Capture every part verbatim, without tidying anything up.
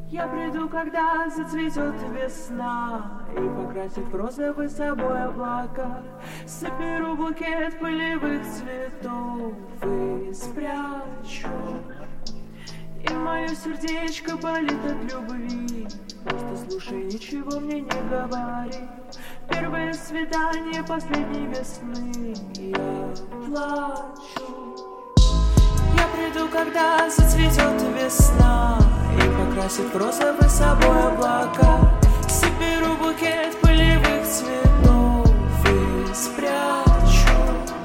Я приду, когда зацветет весна и покрасит в розовый собой облака. Соберу букет полевых цветов и спрячу. И мое сердечко болит от любви. Просто слушай, ничего мне не говори. Первое свидание последней весны. Я плачу. Я приду, когда зацветет весна и покрасит в розовый собой облака. Соберу букет полевых цветов и спрячу.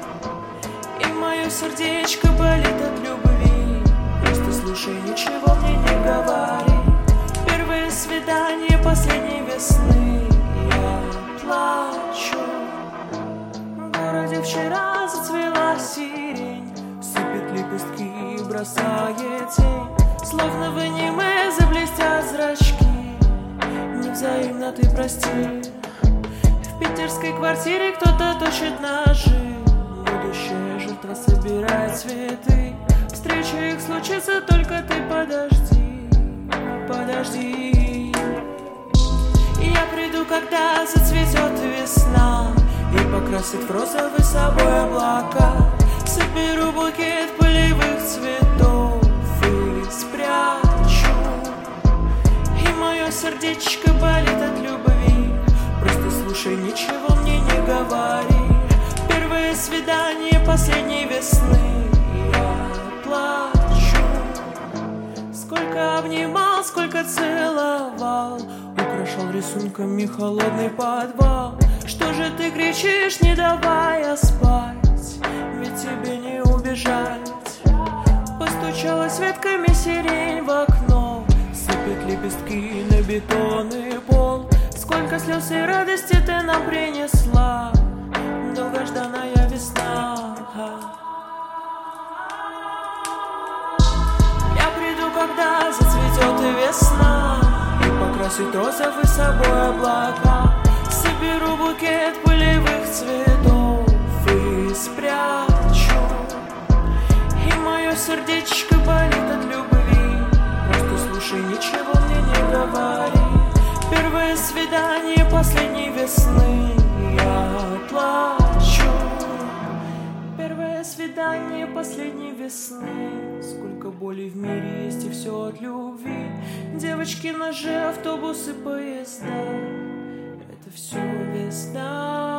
И мое сердечко болит от любви. Просто слушай, ничего мне не говори. Первое свидание последней весны. Я плачу. В городе вчера зацвела сирень, сыпет лепестки и бросает тень. Словно в аниме заблестят зрачки. Невзаимно ты прости. В питерской квартире кто-то точит ножи. Будущая жертва собирает цветы. Встреча их случится, только ты подожди. Подожди. Я приду, когда зацветет весна и покрасит в розовый собой облака. Соберу букет полевых цветов и спрячу. И мое сердечко болит от любви. Просто слушай, ничего мне не говори. Первое свидание последней весны. Я плачу. Сколько обнимал, сколько целовал, украшал рисунками холодный подвал. Что же ты кричишь, не давая спать? Ведь тебе не убежать. Постучалась ветками сирень в окно, сыпет лепестки на бетонный пол. Сколько слез и радости ты нам принесла, долгожданная весна. Я приду, когда зацветет весна и покрасит розовый собой облака. Соберу букет полевых цветов и спрячу. И мое сердечко болит от любви. Просто слушай, ничего мне не говори. Первое свидание последней весны. Я плачу. Первое свидание последней весны. Сколько боли в мире есть, и все от любви. Девочки, ножи, автобусы, поезда. Это все весна.